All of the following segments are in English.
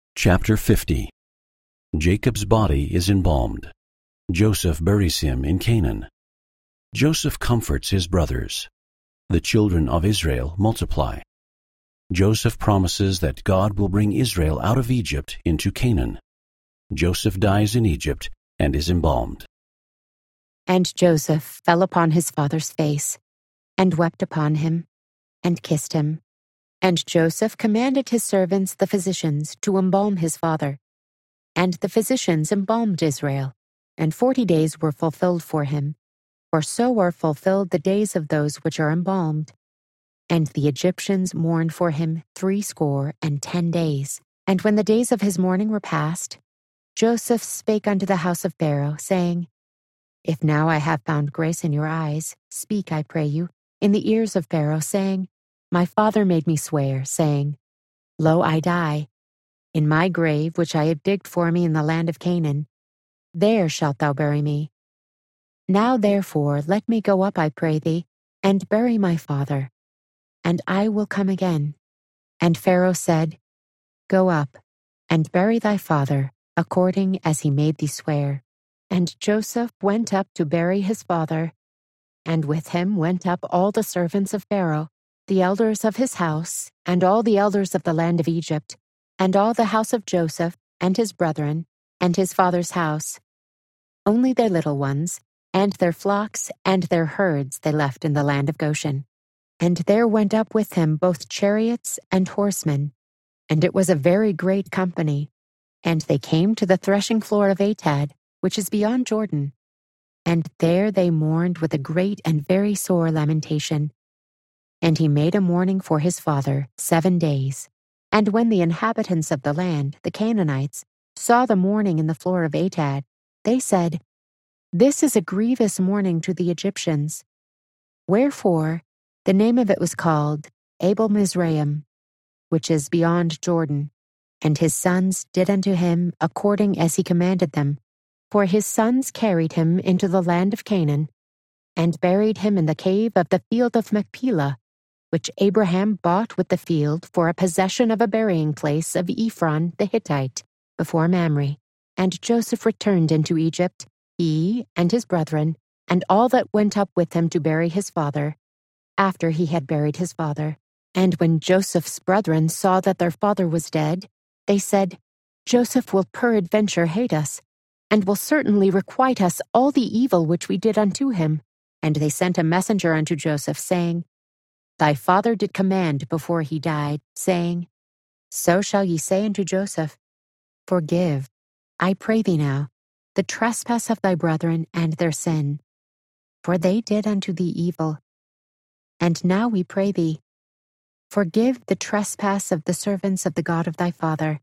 Chapter 50. Jacob's body is embalmed. Joseph buries him in Canaan. Joseph comforts his brothers. The children of Israel multiply. Joseph promises that God will bring Israel out of Egypt into Canaan. Joseph dies in Egypt and is embalmed. And Joseph fell upon his father's face, and wept upon him, and kissed him. And Joseph commanded his servants the physicians to embalm his father. And the physicians embalmed Israel, and 40 days were fulfilled for him. For so are fulfilled the days of those which are embalmed. And the Egyptians mourned for him 70 days. And when the days of his mourning were past, Joseph spake unto the house of Pharaoh, saying, If now I have found grace in your eyes, speak, I pray you, in the ears of Pharaoh, saying, My father made me swear, saying, Lo, I die. In my grave, which I have digged for me in the land of Canaan, there shalt thou bury me. Now therefore let me go up, I pray thee, and bury my father, and I will come again. And Pharaoh said, Go up, and bury thy father, according as he made thee swear. And Joseph went up to bury his father, and with him went up all the servants of Pharaoh, the elders of his house, and all the elders of the land of Egypt, and all the house of Joseph, and his brethren, and his father's house. Only their little ones, and their flocks, and their herds they left in the land of Goshen. And there went up with him both chariots and horsemen, and it was a very great company. And they came to the threshing floor of Atad, which is beyond Jordan. And there they mourned with a great and very sore lamentation. And he made a mourning for his father 7 days. And when the inhabitants of the land, the Canaanites, saw the mourning in the floor of Atad, they said, This is a grievous mourning to the Egyptians. Wherefore the name of it was called Abel Mizraim, which is beyond Jordan. And his sons did unto him according as he commanded them. For his sons carried him into the land of Canaan, and buried him in the cave of the field of Machpelah, which Abraham bought with the field for a possession of a burying place of Ephron the Hittite, before Mamre. And Joseph returned into Egypt, he and his brethren, and all that went up with him to bury his father, after he had buried his father. And when Joseph's brethren saw that their father was dead, they said, Joseph will peradventure hate us, and will certainly requite us all the evil which we did unto him. And they sent a messenger unto Joseph, saying, Thy father did command before he died, saying, So shall ye say unto Joseph, Forgive, I pray thee now, the trespass of thy brethren and their sin, for they did unto thee evil. And now we pray thee, forgive the trespass of the servants of the God of thy father.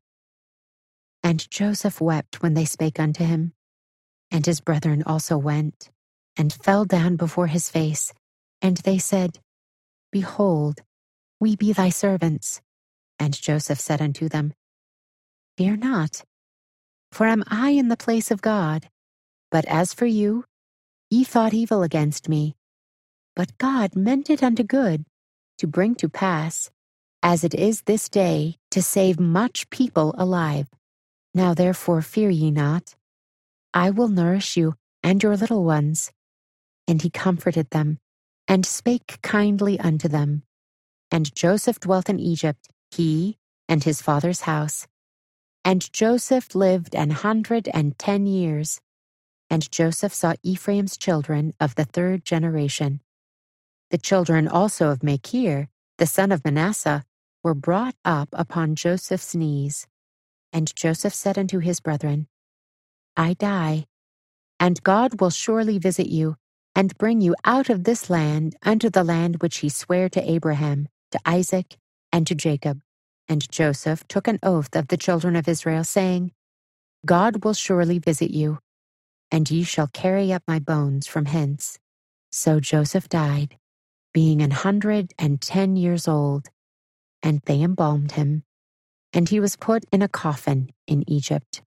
And Joseph wept when they spake unto him. And his brethren also went, and fell down before his face. And they said, Behold, we be thy servants. And Joseph said unto them, Fear not, for am I in the place of God? But as for you, ye thought evil against me. But God meant it unto good, to bring to pass, as it is this day, to save much people alive. Now therefore fear ye not. I will nourish you and your little ones. And he comforted them, and spake kindly unto them. And Joseph dwelt in Egypt, he and his father's house. And Joseph lived 110 years. And Joseph saw Ephraim's children of the 3rd generation. The children also of Machir, the son of Manasseh, were brought up upon Joseph's knees. And Joseph said unto his brethren, I die, and God will surely visit you, and bring you out of this land unto the land which he sware to Abraham, to Isaac, and to Jacob. And Joseph took an oath of the children of Israel, saying, God will surely visit you, and ye shall carry up my bones from hence. So Joseph died, being 110 years old, and they embalmed him, and he was put in a coffin in Egypt.